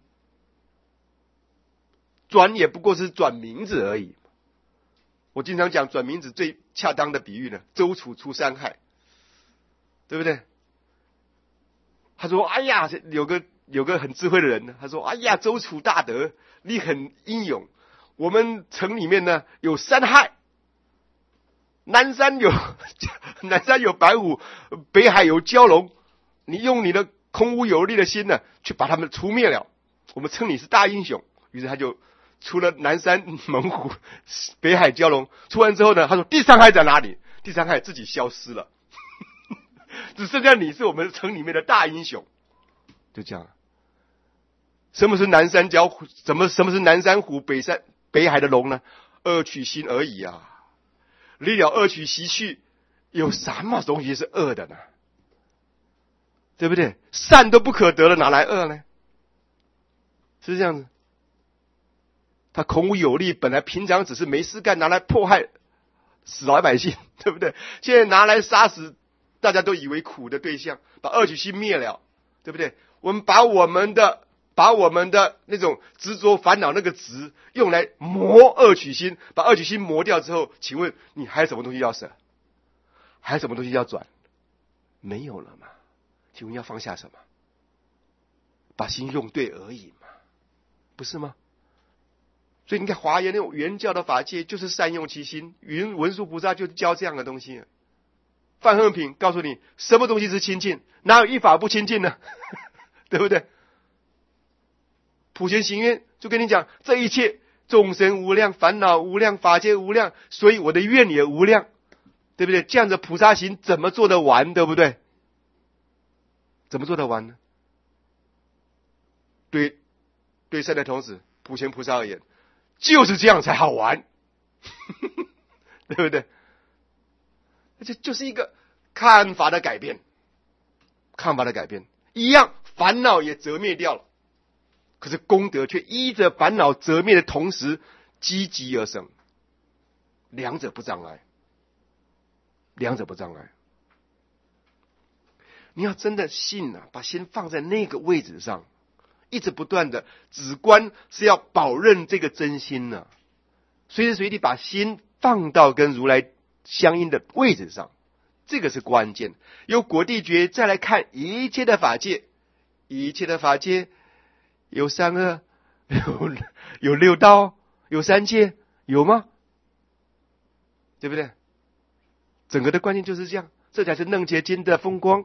转也不过是转名字而已。我经常讲转名字最恰当的比喻呢，周楚除三害，对不对？他说：“哎呀，有个有个很智慧的人呢，他说：‘哎呀，周楚大德，你很英勇。我们城里面呢有三害，南山有南山有白虎，北海有蛟龙。你用你的空无有力的心呢，去把他们除灭了。我们称你是大英雄。’于是他就除了南山猛虎、北海蛟龙，除完之后呢，他说第三害在哪里？第三害自己消失了。”只剩下你是我们城里面的大英雄，就这样。什么是南山蛟虎？什么什么是南山虎、北山北海的龙呢？恶取心而已啊！离了恶取习去，有什么东西是恶的呢？对不对？善都不可得了，哪来恶呢？是这样子。他孔武有力，本来平常只是没事干，拿来迫害死老百姓，对不对？现在拿来杀死大家都以为苦的对象，把恶取心灭了，对不对？我们把我们的把我们的那种执着烦恼那个执用来磨恶取心，把恶取心磨掉之后，请问你还有什么东西要舍？还有什么东西要转？没有了嘛？请问要放下什么？把心用对而已嘛，不是吗？所以你看华严那种原教的法界就是善用其心，云文殊菩萨就教这样的东西。范恨品告诉你什么东西是清净，哪有一法不清净呢？对不对？普贤行愿就跟你讲，这一切众生无量，烦恼无量，法界无量，所以我的愿也无量，对不对？这样的菩萨行怎么做得完，对不对？怎么做得完呢？对对善的童子普贤菩萨而言，就是这样才好玩。对不对？这就是一个看法的改变，看法的改变一样，烦恼也折灭掉了，可是功德却依着烦恼折灭的同时积极而生，两者不障碍，两者不障碍。你要真的信啊，把心放在那个位置上，一直不断的止观，是要保任这个真心呢、啊，随时随地把心放到跟如来相应的位置上，这个是关键。有果地觉再来看一切的法界，一切的法界有三恶，有有六道，有三界，有吗？对不对？整个的关键就是这样，这才是楞伽经的风光。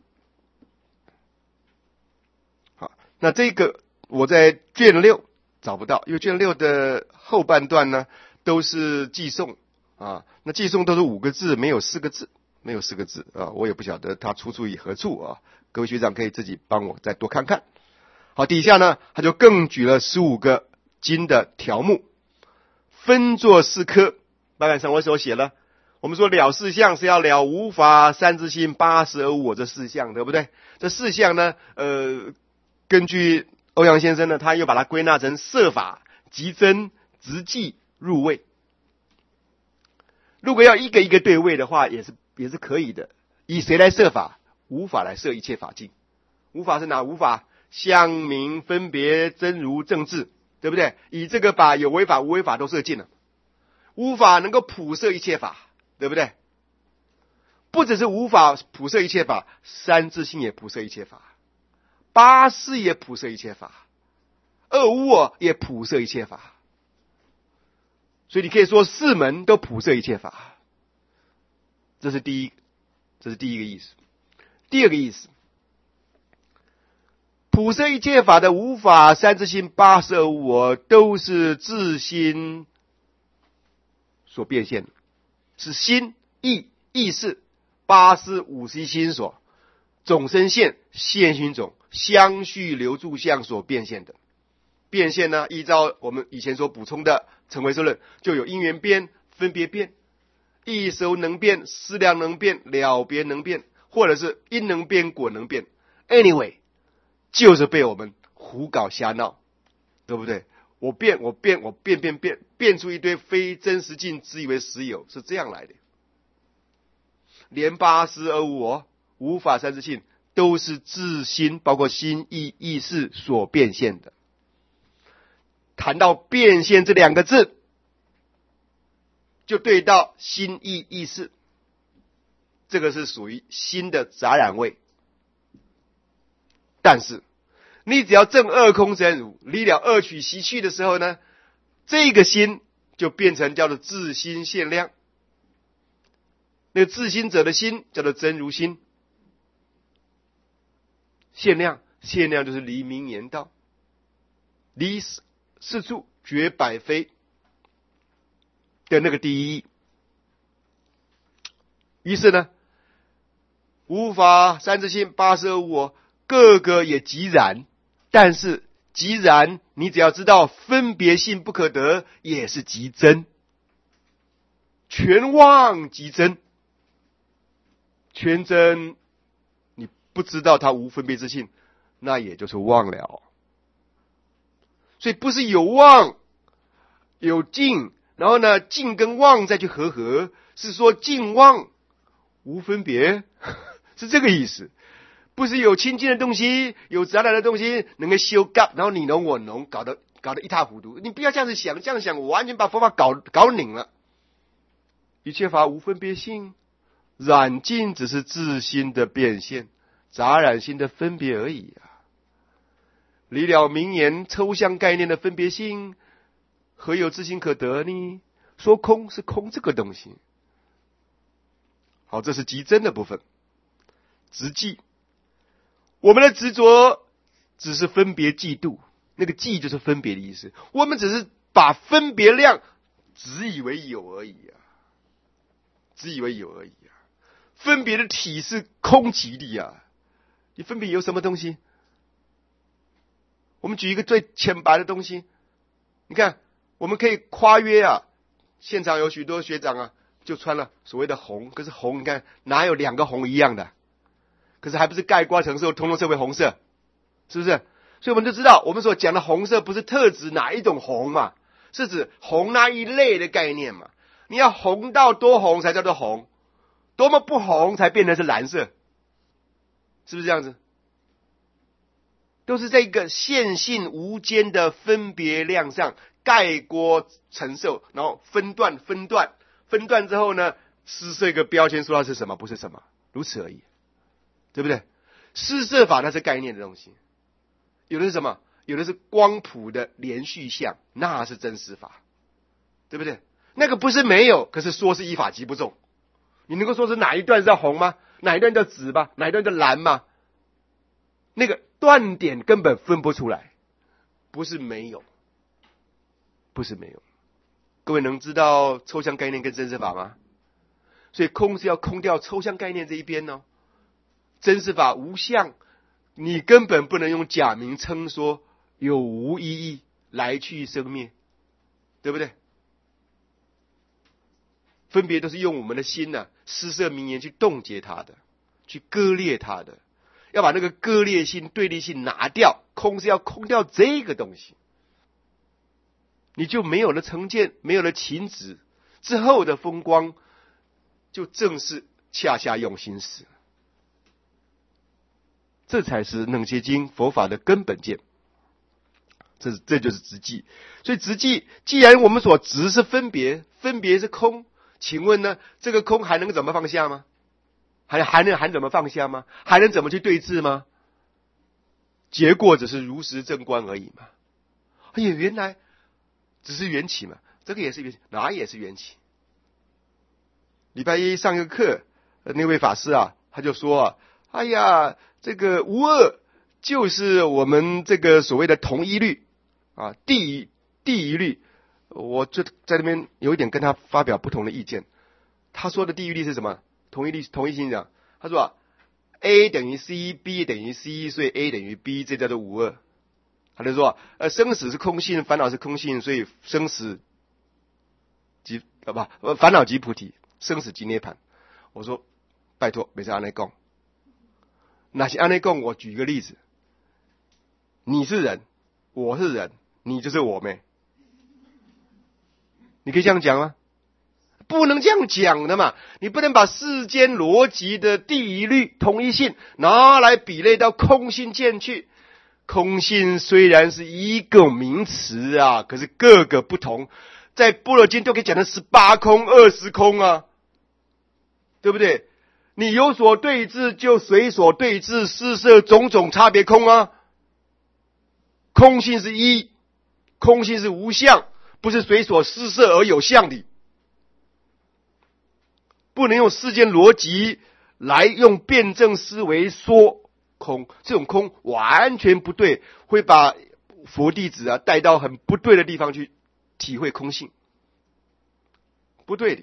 好，那这个我在卷六找不到，因为卷六的后半段呢都是寄送啊，那寄送都是五个字，没有四个字，没有四个字啊，我也不晓得它出处于何处啊，各位学长可以自己帮我再多看看。好，底下呢他就更举了十五个经的条目，分作四科。白板上我所写了，我们说了四项是要了无法、三自性、八十而无我这四项，对不对？这四项呢，呃，根据欧阳先生呢，他又把它归纳成摄法、集真、直记、入位。 如果要一个一个对位的话，也是也是可以的。以谁来设法？无法来设一切法境。无法是哪无法？相明分别真如正智，对不对？以这个法有为法无为法都设尽了。无法能够普摄一切法，对不对？不只是无法普摄一切法，三自性也普摄一切法，八识也普摄一切法，二无我也普摄一切法。所以你可以说四门都普摄一切法，这是第一，这是第一个意思。第二个意思，普摄一切法的无法、三自性、八识、二无我都是自心所变现的，是心意意识八识五十一心所总生现现心种相续流住相所变现的。变现呢，依照我们以前所补充的成唯识论，就有因缘变、分别变、异熟能变、思量能变、了别能变，或者是因能变、果能变。Anyway， 就是被我们胡搞瞎闹，对不对？我变，我变，我变变变，变出一堆非真实境，自以为实有，是这样来的。连八识二无我、无法三自性，都是自心，包括心意意识所变现的。谈到变现这两个字，就对到心意意识，这个是属于心的杂染位。但是你只要证二空真如，离了二取习趣的时候呢，这个心就变成叫做自心现量。那个自心者的心叫做真如心，现量现量就是离明言道，离四处绝百非的那个第一义。于是呢，无法、三自性、八识、二无我，各个也即然，但是即然，你只要知道分别性不可得，也是即真，全妄即真。全真，你不知道它无分别之性，那也就是妄了。所以不是有妄有净，然后呢净跟妄再去合合，是说净妄无分别，是这个意思。不是有清净的东西，有杂染的东西能够修改，然后你侬我侬，搞得搞得一塌糊涂。你不要这样子想，这样想我完全把佛法搞搞拧了。一切法无分别性，染净只是自心的变现，杂染心的分别而已啊。离了名言抽象概念的分别性，何有自心可得呢？说空是空这个东西。好，这是极真的部分。执记，我们的执着只是分别嫉妒，那个记就是分别的意思。我们只是把分别量只以为有而已啊，只以为有而已啊。分别的体是空寂的啊，你分别有什么东西？我们举一个最浅白的东西，你看，我们可以夸约啊，现场有许多学长啊，就穿了所谓的红，可是红，你看哪有两个红一样的？可是还不是概括承受，通通称为红色，是不是？所以我们就知道，我们所讲的红色不是特指哪一种红嘛，是指红那一类的概念嘛。你要红到多红才叫做红，多么不红才变成是蓝色，是不是这样子？都是在一个线性无间的分别量上概括承受，然后分段分段分段之后呢，施设一个标签，说它是什么不是什么，如此而已，对不对？施设法那是概念的东西，有的是什么？有的是光谱的连续相，那是真实法，对不对？那个不是没有，可是说是依法即不中。你能够说是哪一段叫红吗？哪一段叫紫吗？哪一段叫蓝吗？那个断点根本分不出来，不是没有，不是没有。各位能知道抽象概念跟真实法吗？所以空是要空掉抽象概念这一边哦。真实法无相，你根本不能用假名称说有无一义，来去生灭，对不对？分别都是用我们的心呢、啊，施设名言去冻结它的，去割裂它的，要把那个割裂性、对立性拿掉。空是要空掉这个东西，你就没有了成见，没有了情执之后的风光， 就正是恰恰用心时。这才是楞伽经佛法的根本见。这是这就是直寂。所以直寂，既然我们所执是分别，分别是空，请问呢，这个空还能怎么放下吗？还还能还怎么放下吗？还能怎么去对峙吗？结果只是如实正观而已嘛。哎呀，原来只是缘起嘛，这个也是缘起，哪也是缘起。礼拜一上个课，那位法师啊，他就说啊，哎呀，这个无二就是我们这个所谓的同一律啊，第一第一律。我就在那边有一点跟他发表不同的意见。他说的第一律是什么？同一律同一性讲，他说啊 A 等于 C，B 等于 C， 所以 A 等于 B， 这叫做无二。他就说，呃，生死是空性，烦恼是空性，所以生死即啊不，烦恼即菩提，生死即涅槃。我说，拜托，别再按那讲。那些按那讲，我举一个例子，你是人，我是人，你就是我妹。你可以这样讲吗？不能这样讲的嘛！你不能把世间逻辑的第一律同一性拿来比类到空性见去。空性虽然是一个名词啊，可是各个不同，在般若经都可以讲成十八空、二十空啊，对不对？你有所对治，就随所对治，四摄种种差别空啊。空性是一，空性是无相，不是随所施摄而有相的。不能用世间逻辑来用辩证思维说空，这种空完全不对，会把佛弟子啊带到很不对的地方去体会空性，不对的。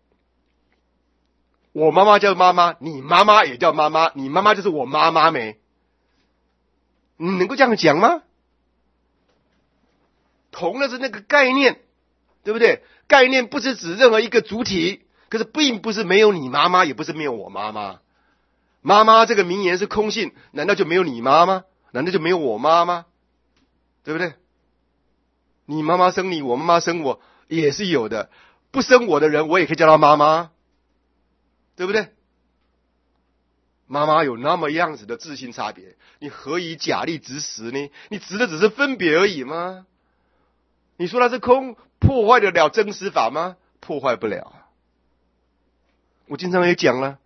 我妈妈叫妈妈，你妈妈也叫妈妈，你妈妈就是我妈妈没？你能够这样讲吗？同的是那个概念，对不对？概念不是指任何一个主体，可是并不是没有你妈妈，也不是没有我妈妈。妈妈这个名言是空性，难道就没有你妈吗？难道就没有我妈吗？对不对？你妈妈生你，我妈妈生我，也是有的。不生我的人，我也可以叫她妈妈，对不对？妈妈有那么样子的自性差别，你何以假立执实呢？你执的只是分别而已吗？你说它是空，破坏得了真实法吗？破坏不了。我经常也讲了，